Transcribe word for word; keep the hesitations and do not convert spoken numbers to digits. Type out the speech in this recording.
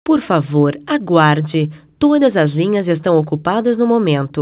Por favor, aguarde. Todas as linhas estão ocupadas no momento.